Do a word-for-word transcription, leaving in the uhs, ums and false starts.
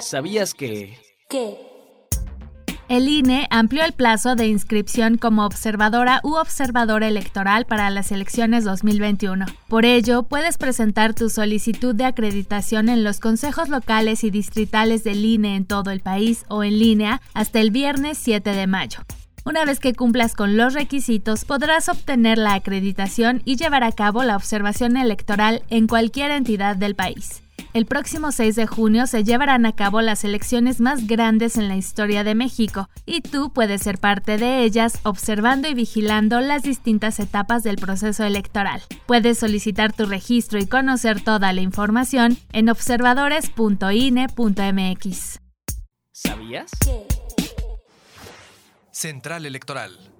¿Sabías que...? ¿Qué? El I N E amplió el plazo de inscripción como observadora u observador electoral para las elecciones dos mil veintiuno. Por ello, puedes presentar tu solicitud de acreditación en los consejos locales y distritales del I N E en todo el país o en línea hasta el viernes siete de mayo. Una vez que cumplas con los requisitos, podrás obtener la acreditación y llevar a cabo la observación electoral en cualquier entidad del país. El próximo seis de junio se llevarán a cabo las elecciones más grandes en la historia de México, y tú puedes ser parte de ellas observando y vigilando las distintas etapas del proceso electoral. Puedes solicitar tu registro y conocer toda la información en observadores punto i n e punto m x. ¿Sabías? ¿Qué? Central Electoral.